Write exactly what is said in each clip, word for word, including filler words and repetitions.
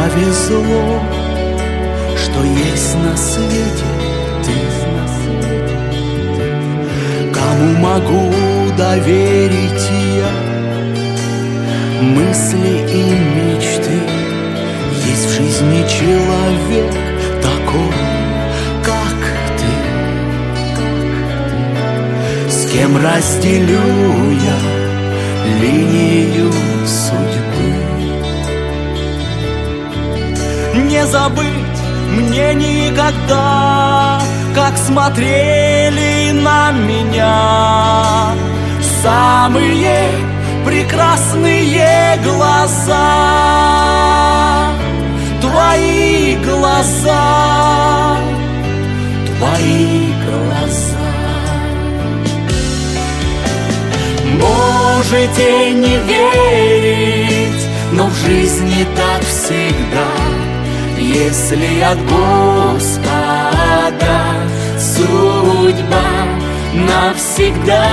повезло, что есть на свете ты. Кому могу доверить я мысли и мечты? Есть в жизни человек такой, как ты, с кем разделю я линию судьбы. Не забыть мне никогда, как смотрели на меня самые прекрасные глаза. Твои глаза, твои глаза. Можете не верить, но в жизни так всегда. Если от Господа судьба навсегда.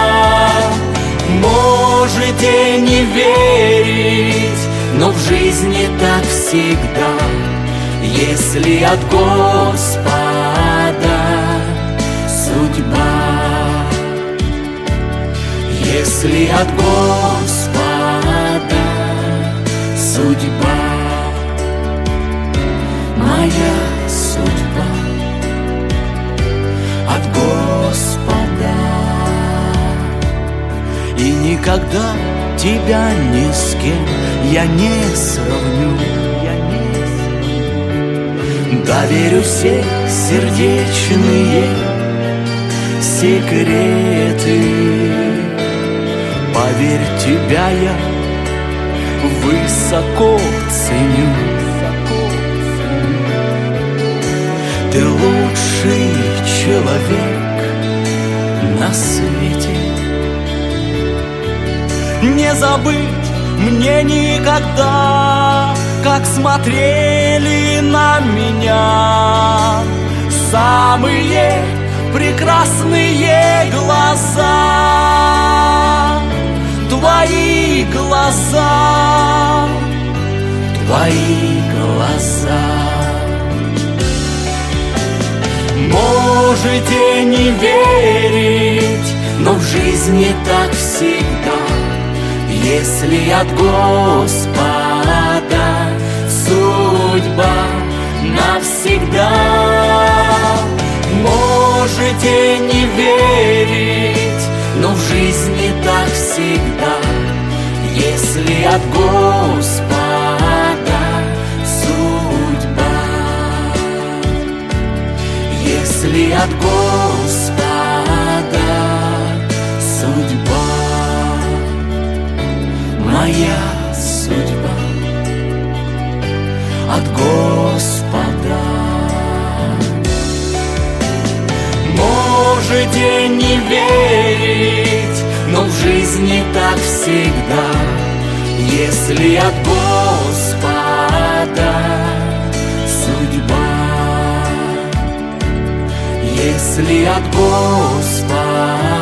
Можете не верить, но в жизни так всегда. Если от Господа судьба, если от Господа судьба, моя судьба от Господа. И никогда тебя ни с кем я не сравню, я не сравню. Доверю все сердечные секреты. Поверь, тебя я высоко ценю. Ты лучший человек на свете. Не забыть мне никогда, как смотрели на меня самые прекрасные глаза. Твои глаза, твои глаза. Можете не верить, но в жизни так всегда. Если от Господа судьба навсегда. Можете не верить, но в жизни так всегда. Если от Господа судьба, если от Господа судьба, моя судьба от Господа. Можете не верить, но в жизни так всегда. Если от Господа судьба, если от Господа